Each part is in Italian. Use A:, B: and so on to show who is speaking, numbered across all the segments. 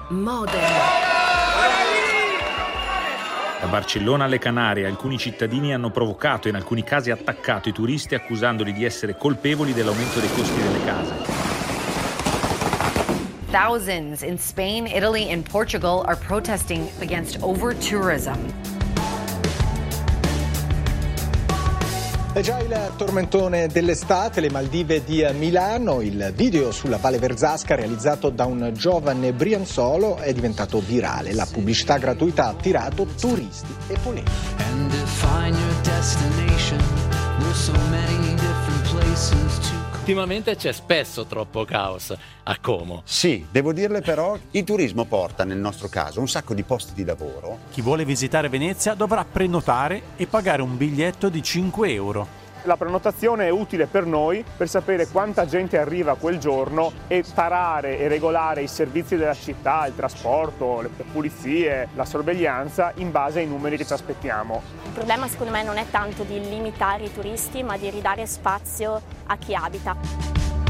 A: Modena.
B: Da Barcellona alle Canarie, alcuni cittadini hanno provocato e in alcuni casi attaccato i turisti accusandoli di essere colpevoli dell'aumento dei costi delle case.
A: Thousands in Spain, Italy and Portugal are protesting against over-tourism.
C: È già il tormentone dell'estate, le Maldive di Milano. Il video sulla Valle Verzasca realizzato da un giovane brianzolo è diventato virale. La pubblicità gratuita ha attirato turisti e polemiche.
D: Ultimamente c'è spesso troppo caos a Como.
E: Sì, devo dirle però, il turismo porta nel nostro caso un sacco di posti di lavoro.
F: Chi vuole visitare Venezia dovrà prenotare e pagare un biglietto di 5 euro.
G: La prenotazione è utile per noi per sapere quanta gente arriva quel giorno e tarare e regolare i servizi della città, il trasporto, le pulizie, la sorveglianza in base ai numeri che ci aspettiamo.
H: Il problema secondo me non è tanto di limitare i turisti ma di ridare spazio a chi abita.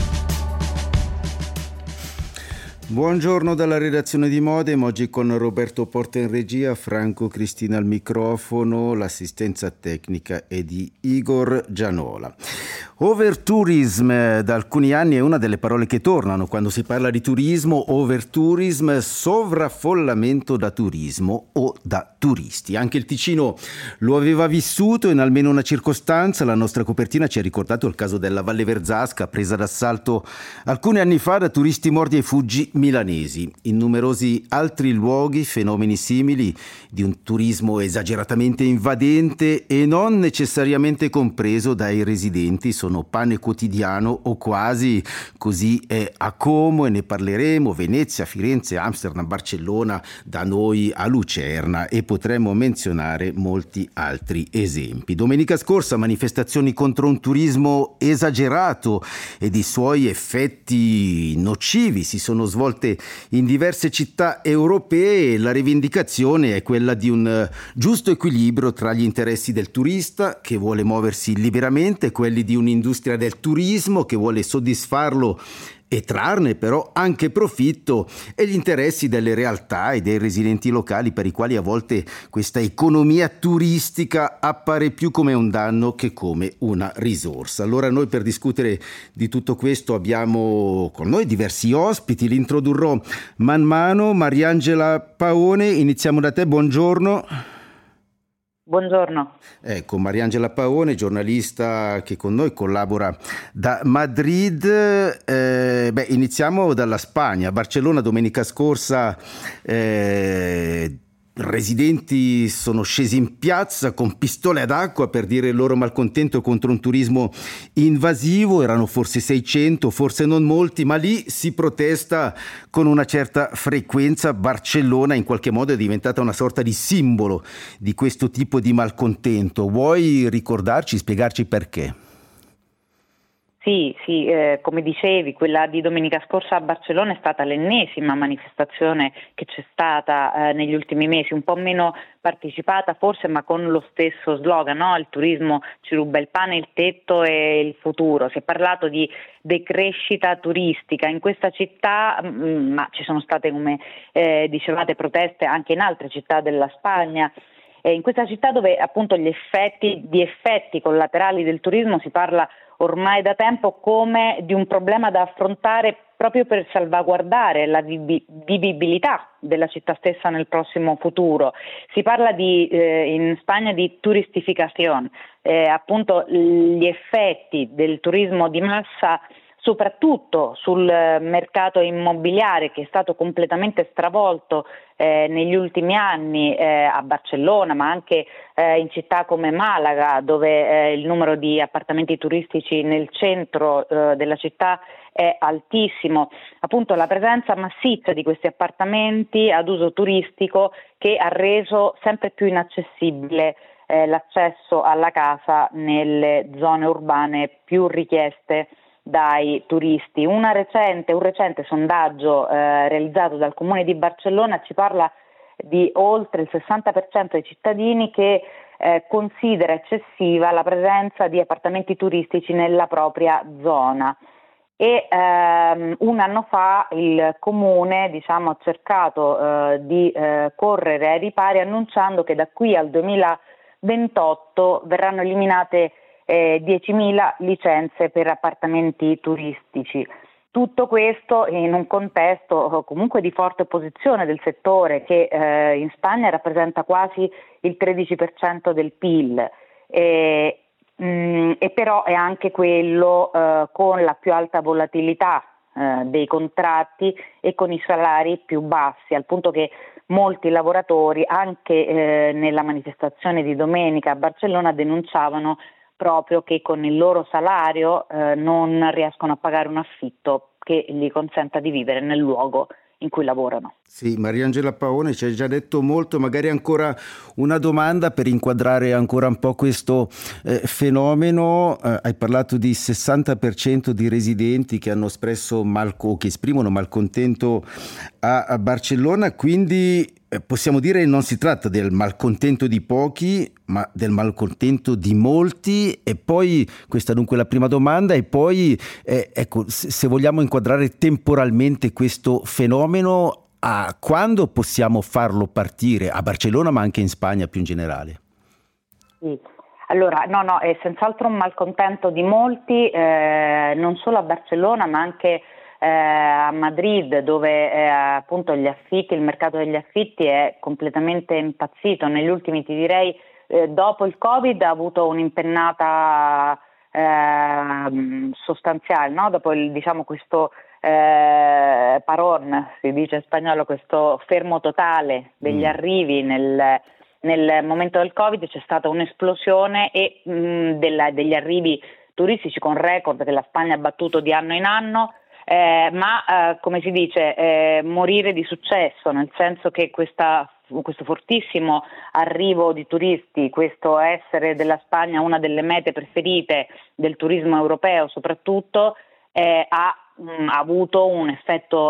I: Buongiorno dalla redazione di Modem, oggi con Roberto Porta in regia, Franco Cristina al microfono, l'assistenza tecnica è di Igor Gianola. Overtourism da alcuni anni è una delle parole che tornano quando si parla di turismo. Overtourism, sovraffollamento da turismo o da turisti. Anche il Ticino lo aveva vissuto in almeno una circostanza. La nostra copertina ci ha ricordato il caso della Valle Verzasca, presa d'assalto alcuni anni fa da turisti mordi e fuggi milanesi. In numerosi altri luoghi fenomeni simili di un turismo esageratamente invadente e non necessariamente compreso dai residenti sono pane quotidiano o quasi. Così è a Como e ne parleremo. Venezia, Firenze, Amsterdam, Barcellona, da noi a Lucerna, e potremmo menzionare molti altri esempi. Domenica scorsa manifestazioni contro un turismo esagerato ed i suoi effetti nocivi si sono svolte in diverse città europee. La rivendicazione è quella di un giusto equilibrio tra gli interessi del turista che vuole muoversi liberamente e quelli di un'industria del turismo che vuole soddisfarlo e trarne però anche profitto, e gli interessi delle realtà e dei residenti locali, per i quali a volte questa economia turistica appare più come un danno che come una risorsa. Allora noi, per discutere di tutto questo, abbiamo con noi diversi ospiti, li introdurrò man mano. Mariangela Paone, iniziamo da te, buongiorno.
J: Buongiorno.
I: Ecco, Mariangela Paone, giornalista che con noi collabora da Madrid. Iniziamo dalla Spagna. A Barcellona domenica scorsa residenti sono scesi in piazza con pistole ad acqua per dire il loro malcontento contro un turismo invasivo. Erano forse 600, forse non molti, ma lì si protesta con una certa frequenza. Barcellona in qualche modo è diventata una sorta di simbolo di questo tipo di malcontento. Vuoi ricordarci, spiegarci perché?
J: Sì, come dicevi, quella di domenica scorsa a Barcellona è stata l'ennesima manifestazione che c'è stata negli ultimi mesi, un po' meno partecipata forse, ma con lo stesso slogan, no? Il turismo ci ruba il pane, il tetto e il futuro. Si è parlato di decrescita turistica in questa città, ma ci sono state, come dicevate, proteste anche in altre città della Spagna. In questa città dove appunto di effetti collaterali del turismo si parla ormai da tempo come di un problema da affrontare proprio per salvaguardare la vivibilità della città stessa nel prossimo futuro. Si parla in Spagna di turistificazione, appunto gli effetti del turismo di massa soprattutto sul mercato immobiliare, che è stato completamente stravolto negli ultimi anni a Barcellona, ma anche in città come Malaga, dove il numero di appartamenti turistici nel centro della città è altissimo. Appunto la presenza massiccia di questi appartamenti ad uso turistico che ha reso sempre più inaccessibile l'accesso alla casa nelle zone urbane più richieste dai turisti. Un recente sondaggio realizzato dal Comune di Barcellona ci parla di oltre il 60% dei cittadini che considera eccessiva la presenza di appartamenti turistici nella propria zona. e un anno fa il comune ha cercato di correre ai ripari annunciando che da qui al 2028 verranno eliminate 10.000 licenze per appartamenti turistici. Tutto questo in un contesto comunque di forte opposizione del settore che in Spagna rappresenta quasi il 13% del PIL. E però è anche quello con la più alta volatilità dei contratti e con i salari più bassi, al punto che molti lavoratori anche nella manifestazione di domenica a Barcellona denunciavano proprio che con il loro salario non riescono a pagare un affitto che gli consenta di vivere nel luogo in cui lavorano.
I: Sì, Mariangela Paone ci hai già detto molto, magari ancora una domanda per inquadrare ancora un po' questo fenomeno. Hai parlato di 60% di residenti che hanno che esprimono malcontento a Barcellona, quindi possiamo dire che non si tratta del malcontento di pochi, ma del malcontento di molti. E poi, questa dunque è la prima domanda, e poi ecco, se vogliamo inquadrare temporalmente questo fenomeno, a quando possiamo farlo partire a Barcellona ma anche in Spagna più in generale?
J: Sì. Allora, no, è senz'altro un malcontento di molti, non solo a Barcellona ma anche a Madrid, dove appunto il mercato degli affitti è completamente impazzito. Negli ultimi, ti direi, dopo il Covid ha avuto un'impennata sostanziale, no? Dopo questo parón, si dice in spagnolo, questo fermo totale degli arrivi nel momento del Covid, c'è stata un'esplosione degli arrivi turistici con record che la Spagna ha battuto di anno in anno, ma come si dice, morire di successo, nel senso che questo fortissimo arrivo di turisti, questo essere della Spagna una delle mete preferite del turismo europeo soprattutto, ha avuto un effetto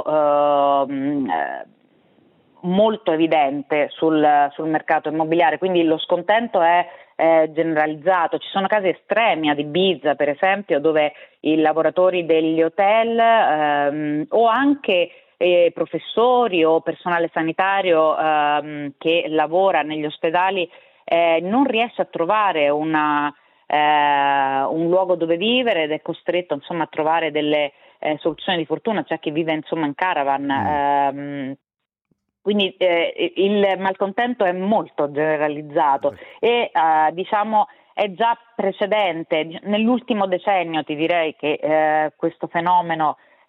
J: molto evidente sul mercato immobiliare, quindi lo scontento è generalizzato. Ci sono casi estremi ad Ibiza, per esempio, dove i lavoratori degli hotel o anche professori o personale sanitario che lavora negli ospedali non riesce a trovare un luogo dove vivere ed è costretto a trovare delle soluzioni di fortuna. C'è chi vive in caravan. Quindi il malcontento è molto generalizzato e è già precedente. Nell'ultimo decennio ti direi che questo fenomeno si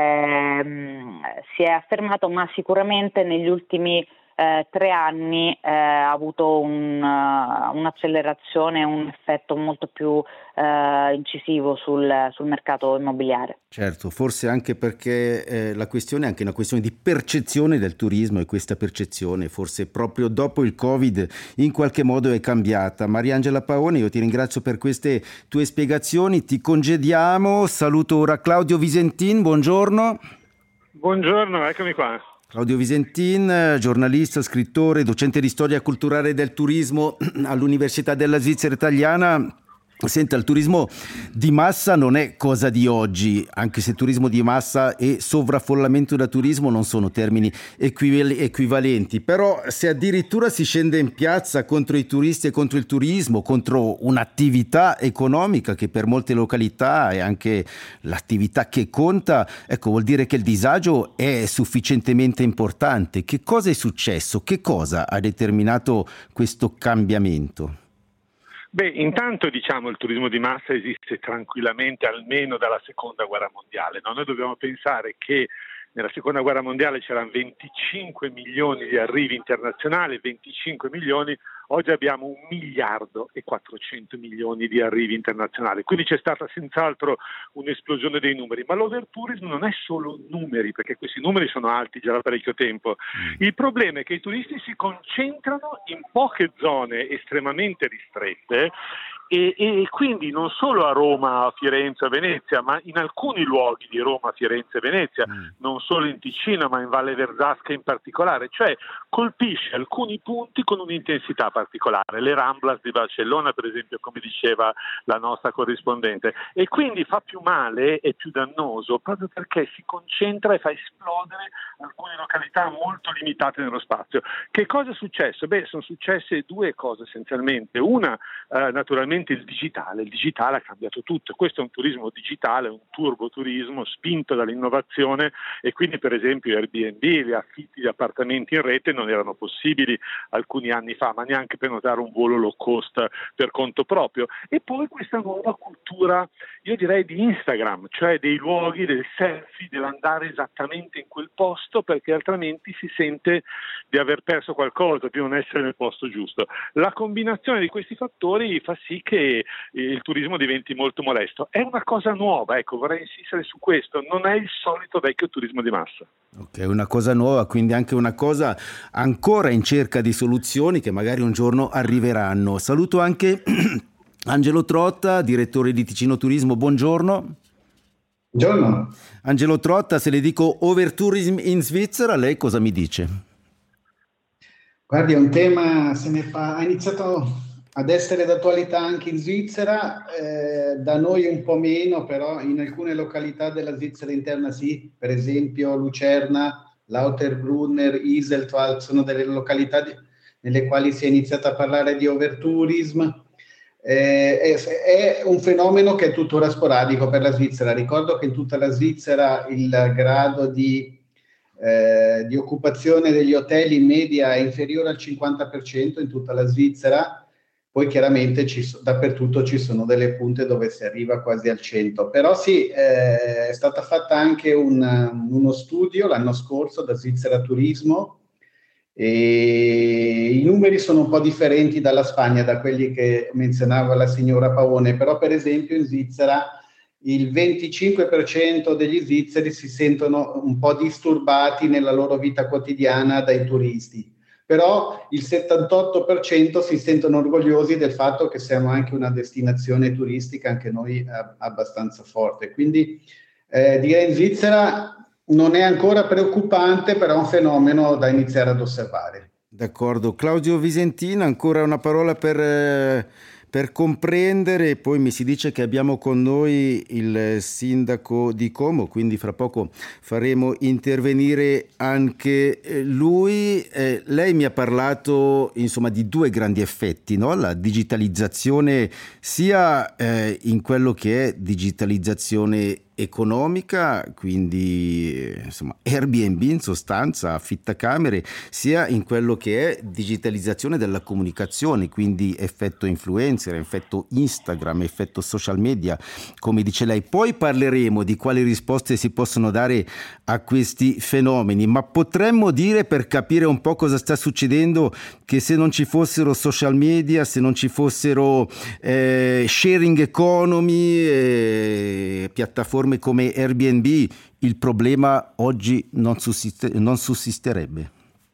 J: è affermato, ma sicuramente negli ultimi 3 anni ha avuto un'accelerazione, un effetto molto più incisivo sul mercato immobiliare.
I: Certo, forse anche perché la questione è anche una questione di percezione del turismo, e questa percezione forse proprio dopo il Covid in qualche modo è cambiata. Mariangela Paone, io ti ringrazio per queste tue spiegazioni, ti congediamo, saluto ora Claudio Visentin, buongiorno.
K: Buongiorno, eccomi qua.
I: Claudio Visentin, giornalista, scrittore, docente di storia culturale del turismo all'Università della Svizzera Italiana. Senta, il turismo di massa non è cosa di oggi, anche se turismo di massa e sovraffollamento da turismo non sono termini equivalenti, però se addirittura si scende in piazza contro i turisti e contro il turismo, contro un'attività economica che per molte località è anche l'attività che conta, ecco, vuol dire che il disagio è sufficientemente importante. Che cosa è successo? Che cosa ha determinato questo cambiamento?
K: Beh, intanto il turismo di massa esiste tranquillamente almeno dalla seconda guerra mondiale, no? Noi dobbiamo pensare che nella seconda guerra mondiale c'erano 25 milioni di arrivi internazionali, 25 milioni, oggi abbiamo 1 miliardo e 400 milioni di arrivi internazionali, quindi c'è stata senz'altro un'esplosione dei numeri, ma l'overtourism non è solo numeri, perché questi numeri sono alti già da parecchio tempo. Il problema è che i turisti si concentrano in poche zone estremamente ristrette E quindi non solo a Roma, Firenze e Venezia, ma in alcuni luoghi di Roma, Firenze e Venezia, non solo in Ticino ma in Valle Verzasca in particolare, cioè colpisce alcuni punti con un'intensità particolare, le Ramblas di Barcellona per esempio, come diceva la nostra corrispondente, e quindi fa più male e più dannoso proprio perché si concentra e fa esplodere alcune località molto limitate nello spazio. Che cosa è successo? Sono successe due cose essenzialmente. Una, naturalmente il digitale ha cambiato tutto. Questo è un turismo digitale, un turboturismo spinto dall'innovazione, e quindi per esempio Airbnb, gli affitti di appartamenti in rete non erano possibili alcuni anni fa, ma neanche prenotare un volo low cost per conto proprio. E poi questa nuova cultura, io direi di Instagram, cioè dei luoghi, del selfie, dell'andare esattamente in quel posto perché altrimenti si sente di aver perso qualcosa, di non essere nel posto giusto. La combinazione di questi fattori fa sì che il turismo diventi molto molesto. È una cosa nuova, ecco, vorrei insistere su questo, non è il solito vecchio turismo di massa.
I: Ok, una cosa nuova, quindi anche una cosa ancora in cerca di soluzioni che magari un giorno arriveranno. Saluto anche Angelo Trotta, direttore di Ticino Turismo, buongiorno.
L: Buongiorno.
I: Angelo Trotta, se le dico overtourism in Svizzera, lei cosa mi dice?
L: Guardi, è un tema, ha iniziato ad essere d'attualità anche in Svizzera, da noi un po' meno, però in alcune località della Svizzera interna sì, per esempio Lucerna, Lauterbrunner, Iseltwald, sono delle località nelle quali si è iniziato a parlare di overtourism. È un fenomeno che è tuttora sporadico per la Svizzera. Ricordo che in tutta la Svizzera il grado di occupazione degli hotel in media è inferiore al 50% in tutta la Svizzera. Poi chiaramente dappertutto ci sono delle punte dove si arriva quasi al 100%. Però sì, è stata fatta anche uno studio l'anno scorso da Svizzera Turismo, e i numeri sono un po' differenti dalla Spagna, da quelli che menzionava la signora Pavone, però per esempio in Svizzera il 25% degli svizzeri si sentono un po' disturbati nella loro vita quotidiana dai turisti, però il 78% si sentono orgogliosi del fatto che siamo anche una destinazione turistica, anche noi abbastanza forte. Quindi direi in Svizzera non è ancora preoccupante, però è un fenomeno da iniziare ad osservare.
I: D'accordo. Claudio Visentin, ancora una parola per comprendere, poi mi si dice che abbiamo con noi il sindaco di Como, quindi fra poco faremo intervenire anche lui. Lei mi ha parlato insomma di due grandi effetti, no? La digitalizzazione sia in quello che è digitalizzazione economica, quindi insomma Airbnb in sostanza, affittacamere, sia in quello che è digitalizzazione della comunicazione, quindi effetto influencer, effetto Instagram, effetto social media, come dice lei. Poi parleremo di quali risposte si possono dare a questi fenomeni, ma potremmo dire, per capire un po' cosa sta succedendo, che se non ci fossero social media, se non ci fossero sharing economy, piattaforme come Airbnb, il problema oggi non sussisterebbe.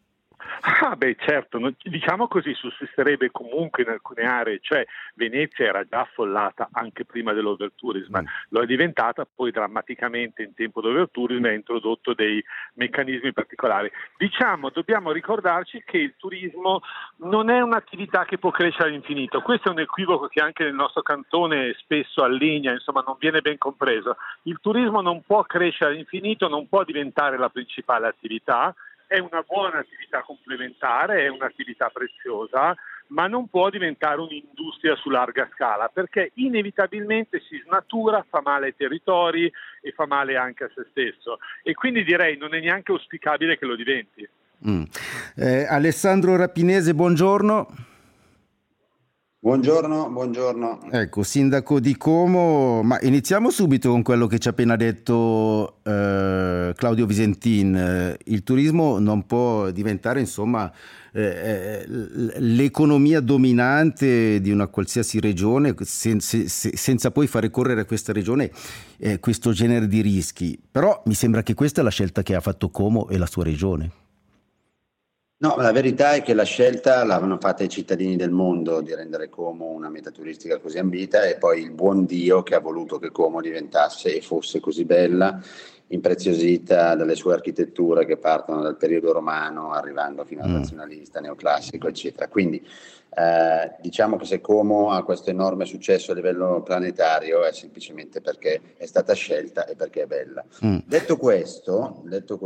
K: Certo, diciamo così, sussisterebbe comunque in alcune aree, cioè Venezia era già affollata anche prima dell'overtourism, lo è diventata poi drammaticamente in tempo dell'overtourism e ha introdotto dei meccanismi particolari. Dobbiamo ricordarci che il turismo non è un'attività che può crescere all'infinito, questo è un equivoco che anche nel nostro cantone spesso allinea, insomma non viene ben compreso. Il turismo non può crescere all'infinito, non può diventare la principale attività. È una buona attività complementare, è un'attività preziosa, ma non può diventare un'industria su larga scala, perché inevitabilmente si snatura, fa male ai territori e fa male anche a se stesso. E quindi direi non è neanche auspicabile che lo diventi.
I: Alessandro Rapinese, buongiorno.
E: Buongiorno.
I: Ecco, sindaco di Como, ma iniziamo subito con quello che ci ha appena detto Claudio Visentin. Il turismo non può diventare, insomma, l'economia dominante di una qualsiasi regione senza poi fare correre a questa regione questo genere di rischi. Però mi sembra che questa è la scelta che ha fatto Como e la sua regione.
E: No, la verità è che la scelta l'hanno fatta i cittadini del mondo di rendere Como una meta turistica così ambita, e poi il buon Dio che ha voluto che Como diventasse e fosse così bella, impreziosita dalle sue architetture che partono dal periodo romano arrivando fino al nazionalista, neoclassico, eccetera. Quindi diciamo che se Como ha questo enorme successo a livello planetario è semplicemente perché è stata scelta e perché è bella. Detto questo,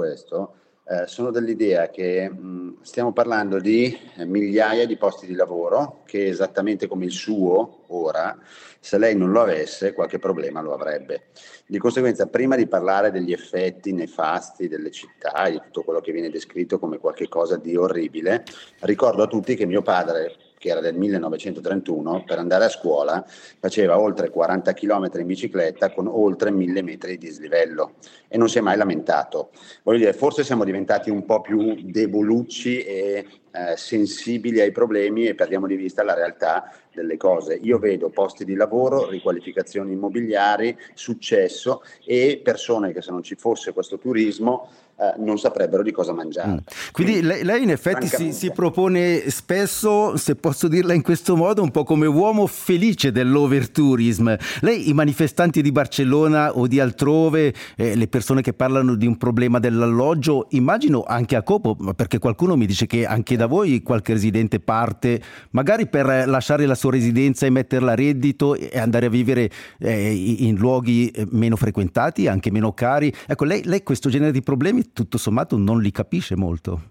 E: sono dell'idea che stiamo parlando di migliaia di posti di lavoro che, esattamente come il suo ora, se lei non lo avesse qualche problema lo avrebbe. Di conseguenza, prima di parlare degli effetti nefasti delle città e di tutto quello che viene descritto come qualche cosa di orribile, ricordo a tutti che mio padre, che era del 1931, per andare a scuola faceva oltre 40 km in bicicletta con oltre 1000 metri di dislivello e non si è mai lamentato. Voglio dire, forse siamo diventati un po' più debolucci e sensibili ai problemi e perdiamo di vista la realtà delle cose. Io vedo posti di lavoro, riqualificazioni immobiliari, successo e persone che, se non ci fosse questo turismo, non saprebbero di cosa mangiare.
I: Quindi lei in effetti si propone spesso, se posso dirla in questo modo, un po' come uomo felice dell'overtourism. Lei, i manifestanti di Barcellona o di altrove, le persone che parlano di un problema dell'alloggio, immagino anche a Como, perché qualcuno mi dice che anche da voi qualche residente parte magari per lasciare la sua residenza e metterla a reddito e andare a vivere in luoghi meno frequentati, anche meno cari. Ecco, lei questo genere di problemi tutto sommato non li capisce molto.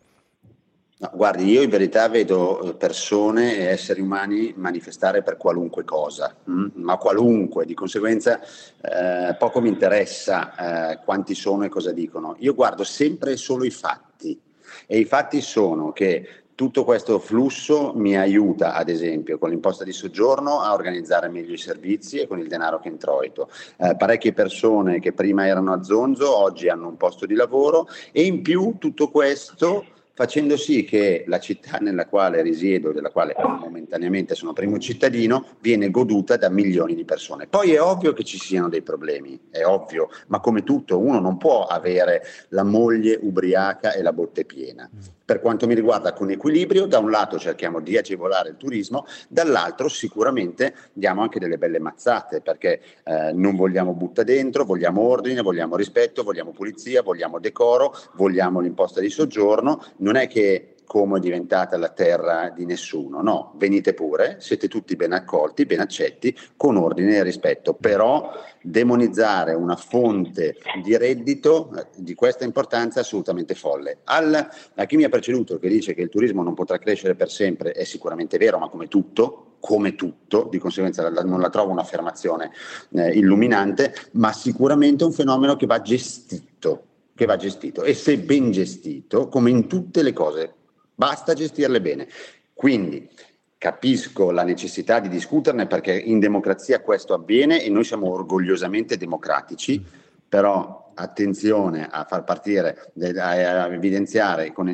E: No, guardi, io in verità vedo persone e esseri umani manifestare per qualunque cosa, ma qualunque, di conseguenza poco mi interessa quanti sono e cosa dicono. Io guardo sempre e solo i fatti, e i fatti sono che tutto questo flusso mi aiuta, ad esempio, con l'imposta di soggiorno a organizzare meglio i servizi e con il denaro che introito. Parecchie persone che prima erano a zonzo oggi hanno un posto di lavoro, e in più tutto questo facendo sì che la città nella quale risiedo, della quale momentaneamente sono primo cittadino, viene goduta da milioni di persone. Poi è ovvio che ci siano dei problemi, è ovvio, ma come tutto uno non può avere la moglie ubriaca e la botte piena. Per quanto mi riguarda, con equilibrio, da un lato cerchiamo di agevolare il turismo, dall'altro sicuramente diamo anche delle belle mazzate, perché non vogliamo butta dentro, vogliamo ordine, vogliamo rispetto, vogliamo pulizia, vogliamo decoro, vogliamo l'imposta di soggiorno. Non è che Como è diventata la terra di nessuno, no, venite pure, siete tutti ben accolti, ben accetti, con ordine e rispetto, però demonizzare una fonte di reddito di questa importanza è assolutamente folle. A chi mi ha preceduto, che dice che il turismo non potrà crescere per sempre, è sicuramente vero, ma come tutto, di conseguenza non la trovo un'affermazione illuminante, ma sicuramente un fenomeno che va gestito, e se ben gestito, come in tutte le cose, basta gestirle bene. Quindi capisco la necessità di discuterne, perché in democrazia questo avviene e noi siamo orgogliosamente democratici, però attenzione a far partire, a evidenziare con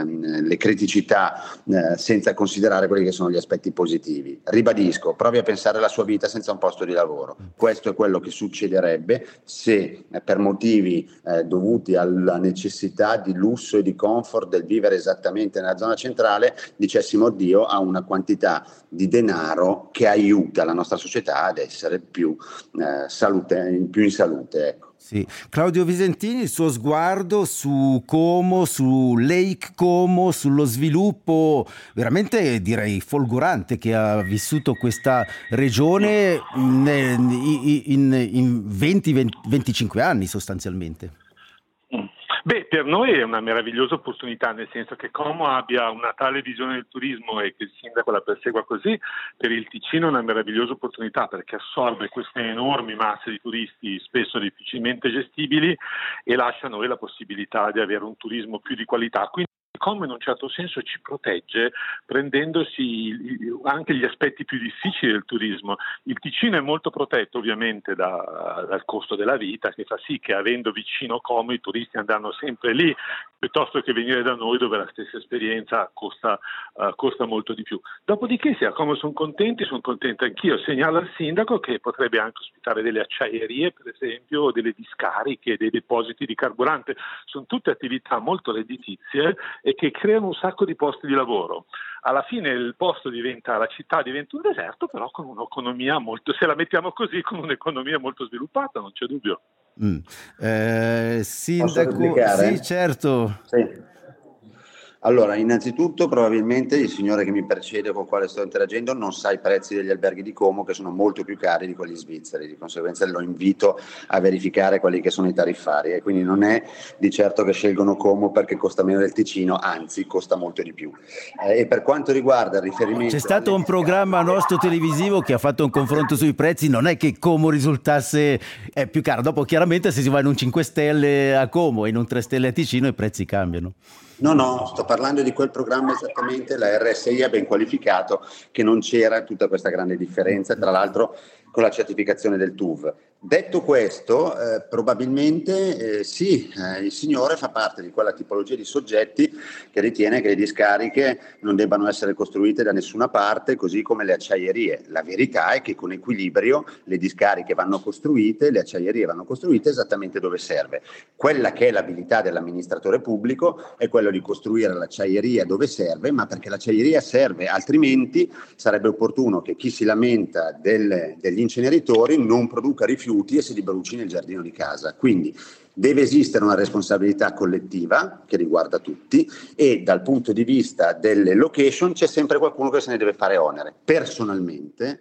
E: le criticità senza considerare quelli che sono gli aspetti positivi. Ribadisco, provi a pensare alla sua vita senza un posto di lavoro. Questo è quello che succederebbe se per motivi dovuti alla necessità di lusso e di comfort del vivere esattamente nella zona centrale dicessimo addio a una quantità di denaro che aiuta la nostra società ad essere più in salute, ecco.
I: Sì. Claudio Visentini, il suo sguardo su Como, su Lake Como, sullo sviluppo veramente direi folgorante che ha vissuto questa regione in 20-25 anni sostanzialmente.
K: Beh, per noi è una meravigliosa opportunità, nel senso che Como abbia una tale visione del turismo e che il sindaco la persegua così. Per il Ticino è una meravigliosa opportunità, perché assorbe queste enormi masse di turisti, spesso difficilmente gestibili, e lascia a noi la possibilità di avere un turismo più di qualità. Quindi Como in un certo senso ci protegge, prendendosi anche gli aspetti più difficili del turismo. Il Ticino è molto protetto ovviamente dal costo della vita, che fa sì che, avendo vicino Como, i turisti andranno sempre lì piuttosto che venire da noi dove la stessa esperienza costa molto di più. Dopodiché, se a Como sono contento anch'io. Segnalo al sindaco che potrebbe anche ospitare delle acciaierie, per esempio, o delle discariche, dei depositi di carburante. Sono tutte attività molto redditizie e che creano un sacco di posti di lavoro. Alla fine la città diventa un deserto, però con un'economia se la mettiamo così, con un'economia molto sviluppata, non c'è dubbio.
I: Sindaco, sì, certo.
E: Sì. Allora, innanzitutto probabilmente il signore che mi precede con il quale sto interagendo non sa i prezzi degli alberghi di Como, che sono molto più cari di quelli svizzeri, di conseguenza lo invito a verificare quelli che sono i tariffari, e quindi non è di certo che scelgono Como perché costa meno del Ticino, anzi costa molto di più. E per quanto riguarda il riferimento...
I: C'è stato un programma nostro televisivo che ha fatto un confronto sui prezzi, non è che Como risultasse più caro, dopo chiaramente se si va in un 5 stelle a Como e in un 3 stelle a Ticino i prezzi cambiano.
E: No, sto parlando di quel programma esattamente, la RSI ha ben qualificato che non c'era tutta questa grande differenza, tra l'altro con la certificazione del TUV. Detto questo, probabilmente sì, il signore fa parte di quella tipologia di soggetti che ritiene che le discariche non debbano essere costruite da nessuna parte, così come le acciaierie. La verità è che con equilibrio le discariche vanno costruite, le acciaierie vanno costruite esattamente dove serve. Quella che è l'abilità dell'amministratore pubblico è quello di costruire l'acciaieria dove serve, ma perché l'acciaieria serve, altrimenti sarebbe opportuno che chi si lamenta degli inceneritori non produca rifiuti e si li bruci nel giardino di casa. Quindi deve esistere una responsabilità collettiva che riguarda tutti, e dal punto di vista delle location c'è sempre qualcuno che se ne deve fare onere. Personalmente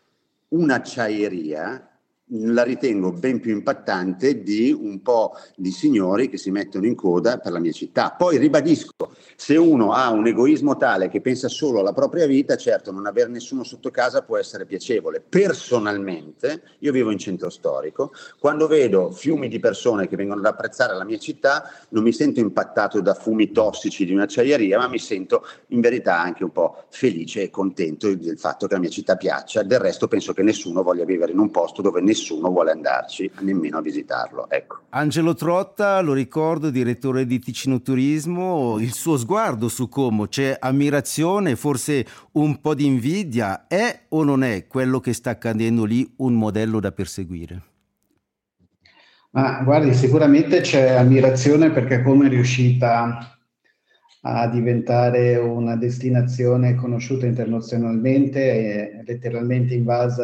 E: un'acciaieria la ritengo ben più impattante di un po' di signori che si mettono in coda per la mia città. Poi ribadisco, se uno ha un egoismo tale che pensa solo alla propria vita, certo non avere nessuno sotto casa può essere piacevole. Personalmente, io vivo in centro storico, quando vedo fiumi di persone che vengono ad apprezzare la mia città non mi sento impattato da fumi tossici di un'acciaieria, ma mi sento in verità anche un po' felice e contento del fatto che la mia città piaccia. Del resto penso che nessuno voglia vivere in un posto dove nessuno vuole andarci, nemmeno a visitarlo. Ecco.
I: Angelo Trotta, lo ricordo, direttore di Ticino Turismo, il suo sguardo su Como, c'è ammirazione, forse un po' di invidia, è o non è quello che sta accadendo lì un modello da perseguire?
L: Ma guardi, sicuramente c'è ammirazione perché Como è riuscita a diventare una destinazione conosciuta internazionalmente e letteralmente invasa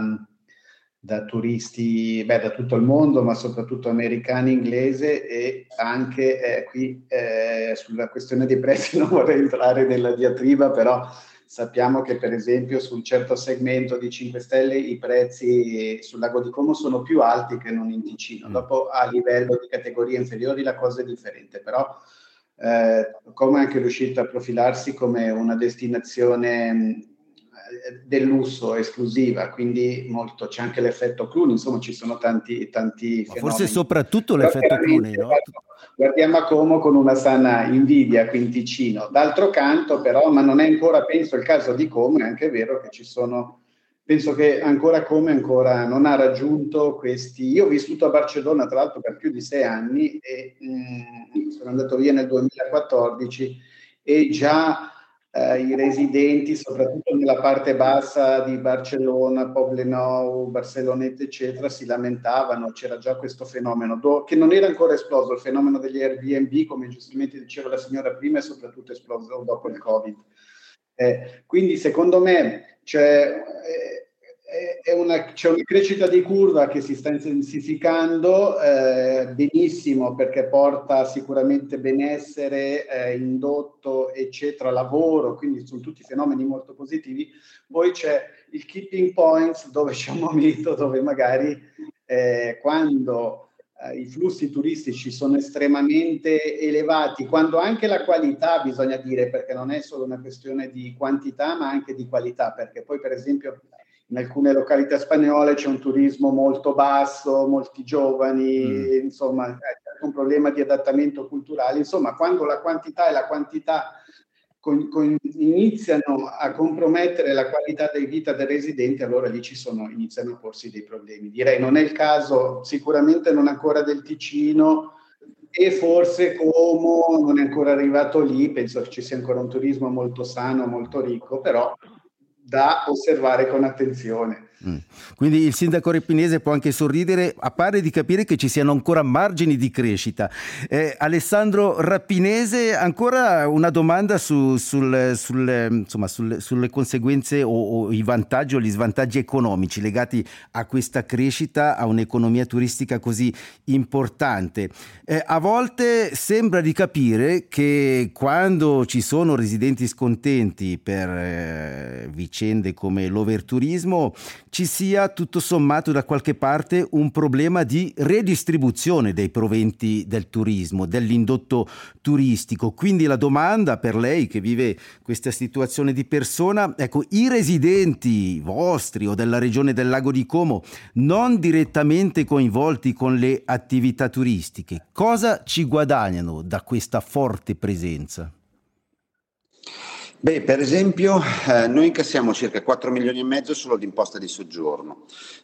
L: da turisti da tutto il mondo, ma soprattutto americani, inglesi, e anche qui sulla questione dei prezzi non vorrei entrare nella diatriba, però sappiamo che per esempio su un certo segmento di 5 Stelle i prezzi sul lago di Como sono più alti che non in Ticino. Dopo a livello di categorie inferiori la cosa è differente, però Como è anche riuscita a profilarsi come una destinazione del lusso esclusiva, quindi c'è anche l'effetto Cluny, insomma ci sono tanti fenomeni.
I: Forse soprattutto l'effetto Cluny, no?
L: Guardiamo a Como con una sana invidia qui in Ticino. D'altro canto però, ma non è ancora penso il caso di Como, è anche vero che penso che ancora Como non ha raggiunto questi. Io ho vissuto a Barcellona tra l'altro per più di 6 anni e sono andato via nel 2014 e già i residenti, soprattutto nella parte bassa di Barcellona, Poblenou, Barceloneta, eccetera, si lamentavano, c'era già questo fenomeno, che non era ancora esploso, il fenomeno degli Airbnb, come giustamente diceva la signora prima, è soprattutto esploso dopo il Covid. Quindi secondo me c'è una crescita di curva che si sta intensificando benissimo, perché porta sicuramente benessere, indotto, eccetera, lavoro, quindi sono tutti fenomeni molto positivi. Poi c'è il keeping points, dove c'è un momento dove magari quando i flussi turistici sono estremamente elevati, quando anche la qualità, bisogna dire, perché non è solo una questione di quantità ma anche di qualità, perché poi per esempio in alcune località spagnole c'è un turismo molto basso, molti giovani, insomma c'è un problema di adattamento culturale. Insomma, quando la quantità e la quantità iniziano a compromettere la qualità di vita dei residenti, allora lì iniziano a porsi dei problemi. Direi non è il caso, sicuramente non ancora del Ticino e forse Como non è ancora arrivato lì, penso che ci sia ancora un turismo molto sano, molto ricco, però da osservare con attenzione.
I: Quindi il sindaco repinese può anche sorridere, appare di capire che ci siano ancora margini di crescita. Alessandro Rapinese, ancora una domanda sulle conseguenze o i vantaggi o gli svantaggi economici legati a questa crescita, a un'economia turistica così importante. A volte sembra di capire che quando ci sono residenti scontenti per vicende come l'overturismo, ci sia tutto sommato da qualche parte un problema di redistribuzione dei proventi del turismo, dell'indotto turistico. Quindi la domanda per lei che vive questa situazione di persona, ecco, i residenti vostri o della regione del Lago di Como non direttamente coinvolti con le attività turistiche, cosa ci guadagnano da questa forte presenza?
E: Beh, per esempio, noi incassiamo circa 4 milioni e mezzo solo di imposta di soggiorno.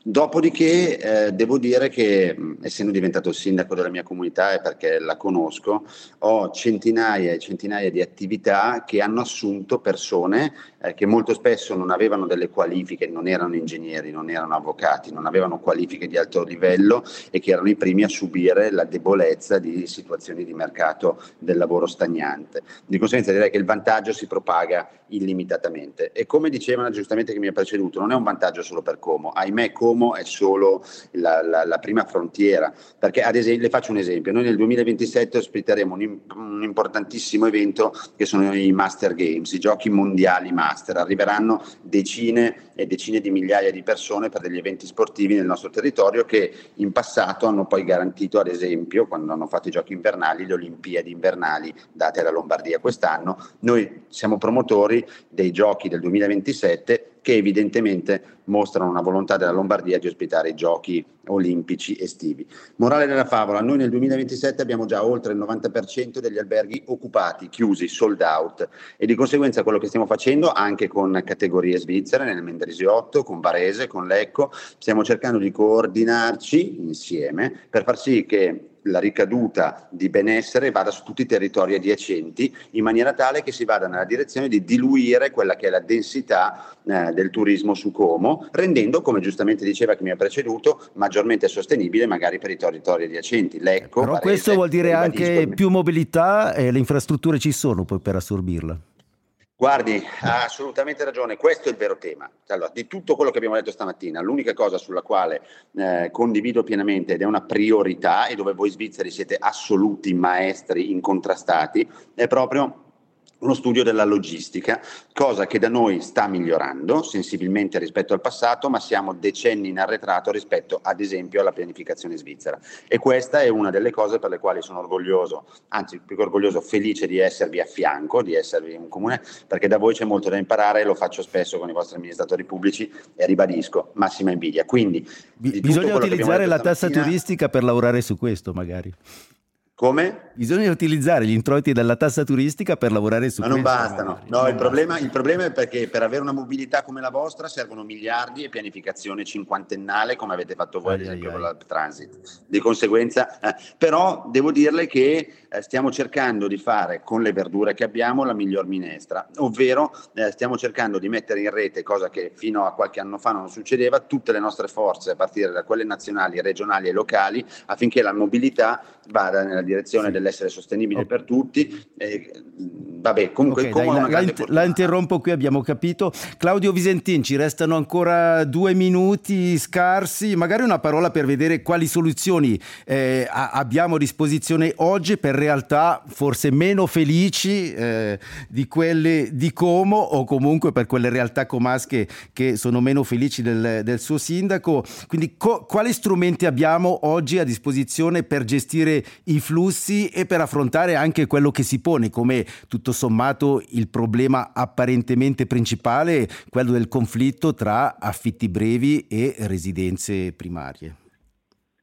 E: Dopodiché devo dire che, essendo diventato il sindaco della mia comunità e perché la conosco, ho centinaia e centinaia di attività che hanno assunto persone che molto spesso non avevano delle qualifiche, non erano ingegneri, non erano avvocati, non avevano qualifiche di alto livello e che erano i primi a subire la debolezza di situazioni di mercato del lavoro stagnante. Di conseguenza direi che il vantaggio si propaga illimitatamente e come dicevano giustamente che mi ha preceduto, non è un vantaggio solo per Como, ahimè Como è solo la prima frontiera, perché ad esempio, le faccio un esempio, noi nel 2027 ospiteremo un importantissimo evento che sono i Master Games, i giochi mondiali Master, arriveranno decine e decine di migliaia di persone per degli eventi sportivi nel nostro territorio che in passato hanno poi garantito, ad esempio quando hanno fatto i giochi invernali, le Olimpiadi invernali date alla Lombardia quest'anno. Noi siamo promotori dei giochi del 2027 che evidentemente mostrano una volontà della Lombardia di ospitare i giochi olimpici estivi. Morale della favola, noi nel 2027 abbiamo già oltre il 90% degli alberghi occupati, chiusi, sold out e di conseguenza quello che stiamo facendo anche con categorie svizzere, nel Mendrisiotto, con Varese, con Lecco, stiamo cercando di coordinarci insieme per far sì che la ricaduta di benessere vada su tutti i territori adiacenti in maniera tale che si vada nella direzione di diluire quella che è la densità del turismo su Como, rendendo, come giustamente diceva chi mi ha preceduto, maggiormente sostenibile magari per i territori adiacenti. Lecco,
I: però
E: Varese,
I: questo vuol dire anche più mobilità e le infrastrutture ci sono poi per assorbirla.
E: Guardi, ha assolutamente ragione, questo è il vero tema. Allora, di tutto quello che abbiamo detto stamattina, l'unica cosa sulla quale condivido pienamente ed è una priorità e dove voi svizzeri siete assoluti maestri incontrastati è proprio uno studio della logistica, cosa che da noi sta migliorando sensibilmente rispetto al passato, ma siamo decenni in arretrato rispetto ad esempio alla pianificazione svizzera. E questa è una delle cose per le quali sono orgoglioso, anzi più che orgoglioso, felice di esservi a fianco, di esservi un comune, perché da voi c'è molto da imparare, lo faccio spesso con i vostri amministratori pubblici e ribadisco, massima invidia. Quindi
I: bisogna utilizzare la tassa turistica per lavorare su questo magari.
E: Come?
I: Bisogna utilizzare gli introiti della tassa turistica per lavorare su questo.
E: Ma non bastano. No, il problema è perché per avere una mobilità come la vostra servono miliardi e pianificazione cinquantennale come avete fatto voi ad esempio con l'Alp Transit. Di conseguenza, però devo dirle che stiamo cercando di fare con le verdure che abbiamo la miglior minestra, ovvero stiamo cercando di mettere in rete, cosa che fino a qualche anno fa non succedeva, tutte le nostre forze a partire da quelle nazionali, regionali e locali affinché la mobilità vada nella direzione dell'essere sostenibile per tutti. Vabbè, comunque
I: la interrompo qui, abbiamo capito. Claudio Visentin, ci restano ancora 2 minuti scarsi, magari una parola per vedere quali soluzioni abbiamo a disposizione oggi per realtà forse meno felici di quelle di Como o comunque per quelle realtà comasche che sono meno felici del suo sindaco. Quindi quali strumenti abbiamo oggi a disposizione per gestire i flussi e per affrontare anche quello che si pone come tutto sommato il problema apparentemente principale, quello del conflitto tra affitti brevi e residenze primarie?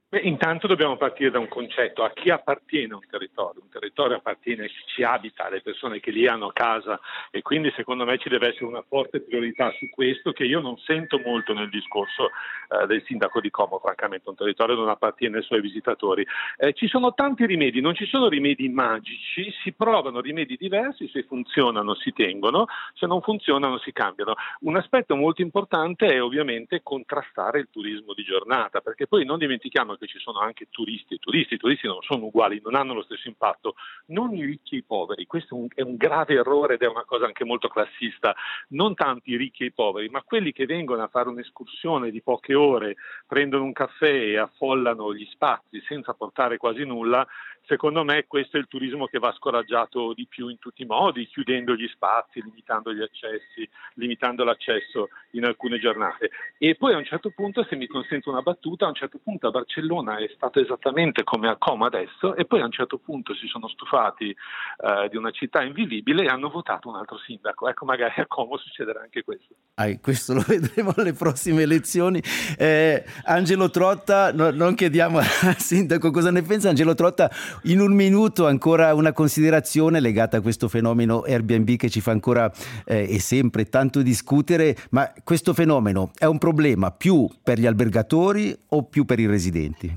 K: Beh, intanto dobbiamo partire da un concetto: a chi appartiene un territorio? Un territorio appartiene a chi ci abita, alle persone che lì hanno casa, e quindi secondo me ci deve essere una forte priorità su questo, che io non sento molto nel discorso del sindaco di Como. Francamente un territorio non appartiene ai suoi visitatori. Ci sono tanti rimedi, non ci sono rimedi magici, si provano rimedi diversi, se funzionano si tengono, se non funzionano si cambiano. Un aspetto molto importante è ovviamente contrastare il turismo di giornata, perché poi non dimentichiamo che ci sono anche turisti, i turisti non sono uguali, non hanno lo stesso impatto, non i ricchi e i poveri. Questo è un grave errore ed è una cosa anche molto classista, non tanto i ricchi e i poveri, ma quelli che vengono a fare un'escursione di poche ore, prendono un caffè e affollano gli spazi senza portare quasi nulla. Secondo me questo è il turismo che va scoraggiato di più in tutti i modi, chiudendo gli spazi, limitando gli accessi, limitando l'accesso in alcune giornate. E poi a un certo punto, se mi consente una battuta, a un certo punto a Barcellona è stato esattamente come a Como adesso, e poi a un certo punto si sono stufati di una città invivibile e hanno votato un altro sindaco. Ecco, magari a Como succederà anche questo.
I: Questo lo vedremo alle prossime elezioni. Angelo Trotta, non chiediamo al sindaco cosa ne pensa. Angelo Trotta, in un minuto ancora una considerazione legata a questo fenomeno Airbnb che ci fa ancora e sempre tanto discutere, ma questo fenomeno è un problema più per gli albergatori o più per i residenti?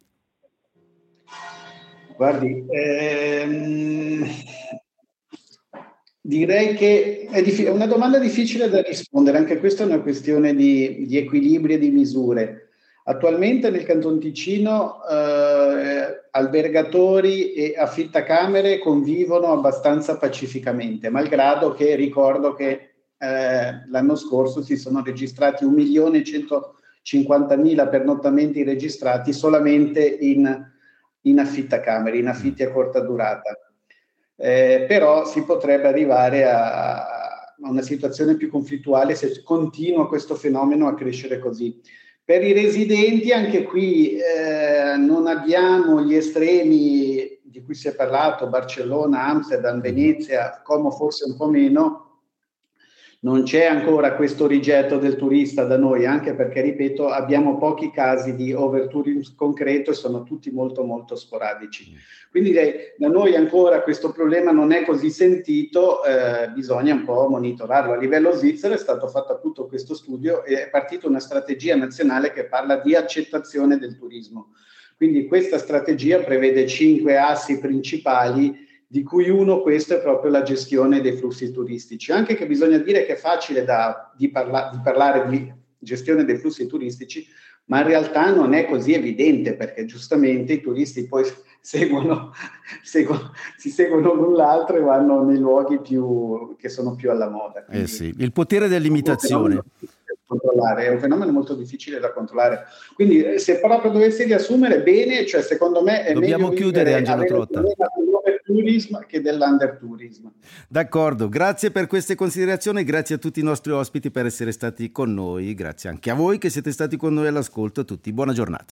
L: Guardi, direi che è una domanda difficile da rispondere, anche questa è una questione di equilibri e di misure. Attualmente nel Canton Ticino albergatori e affittacamere convivono abbastanza pacificamente, malgrado che ricordo che l'anno scorso si sono registrati 1.150.000 pernottamenti registrati solamente in affittacamere, in affitti a corta durata. Però si potrebbe arrivare a una situazione più conflittuale se continua questo fenomeno a crescere così. Per i residenti anche qui non abbiamo gli estremi di cui si è parlato, Barcellona, Amsterdam, Venezia, Como forse un po' meno. Non c'è ancora questo rigetto del turista da noi, anche perché, ripeto, abbiamo pochi casi di overtourism concreto e sono tutti molto molto sporadici. Quindi da noi ancora questo problema non è così sentito, bisogna un po' monitorarlo. A livello svizzero è stato fatto appunto questo studio e è partita una strategia nazionale che parla di accettazione del turismo. Quindi questa strategia prevede 5 assi principali, di cui uno, questo è proprio la gestione dei flussi turistici. Anche che bisogna dire che è facile di parlare di gestione dei flussi turistici, ma in realtà non è così evidente, perché giustamente i turisti poi si seguono l'un l'altro e vanno nei luoghi che sono più alla moda. Quindi,
I: sì, il potere dell'imitazione.
L: Controllare, è un fenomeno molto difficile da controllare. Quindi se proprio dovessi riassumere bene, cioè secondo me è
I: dobbiamo
L: meglio
I: chiudere, Angelo Trotta,
L: dell'overtourism che dell'undertourism.
I: D'accordo, grazie per queste considerazioni, grazie a tutti i nostri ospiti per essere stati con noi, grazie anche a voi che siete stati con noi all'ascolto. A tutti buona giornata.